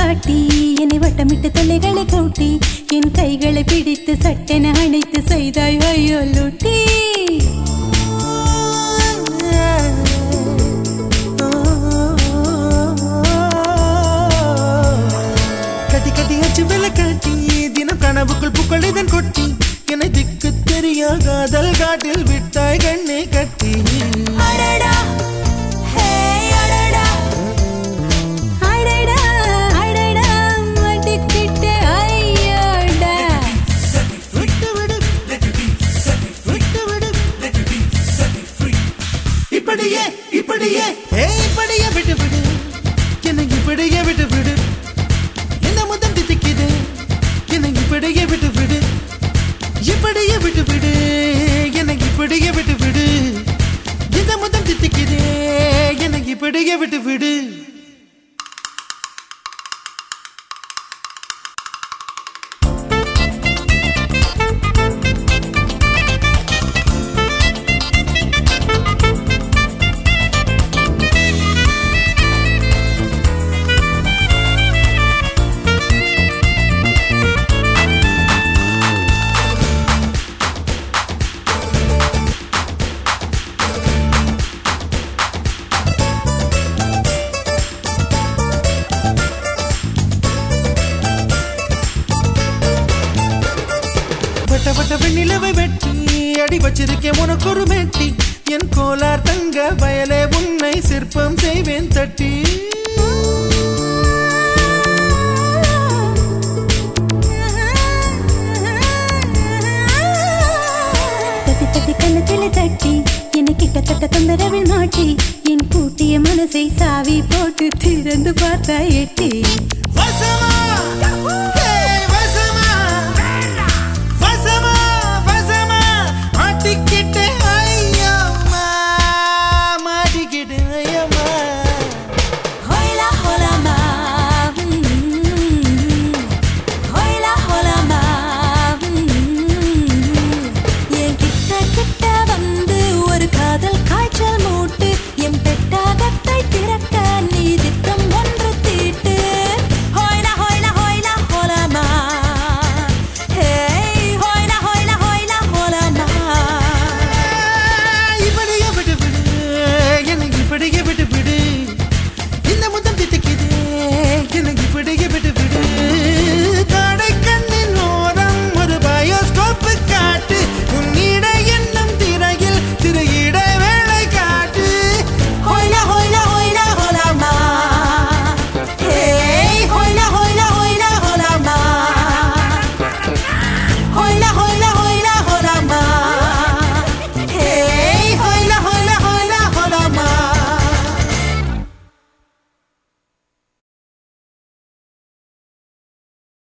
காட்டி என்னை வட்டமிட்டு தொல்லைகளை கூட்டி என் கைகளை பிடித்து சட்டென அணைத்து செய்தாய் ஐயோ லூட்டி கட்டி கட்டி அச்சு வெள்ள காட்டி தினம் கனவுக்குள் புகழிதன் கொட்டி என்னை திக்கு தெரியா காதல் காட்டில் விட்டாய் கண்ணை கட்டி அடடா ஹே அடடா அடடா அடடா மடிக்கிட்டே ஐயோடா விட்டு விடு விட்டு விடு இப்படியே இப்படியே இப்படியே விட்டு விடு என்னை இப்படியே விட்டு விடு என்ன முதல் திக்குது என்னை இப்படியே விட்டு விடு இப்படியே விட்டு விடு என்னை இப்படியே விட்டு விடு இந்த முதல் திக்குது என்னை இப்படியே விட்டு விடு வட்ட வட்ட வெண்ணிலவை வெட்டி அடி வச்சிருக்கேன் உனக்கு ஒரு மெட்டி என் கோலார் தங்க வயலே உன்னை சிற்பம் செய்வேன் தட்டி தட்டி தட்டி கண்ணத்தில தட்டி என்னை கிட்டத்தட்ட தொந்தரவில் மாட்டி என் பூட்டிய மனசை சாவி போட்டு திறந்து பார்த்தா எட்டி வசமா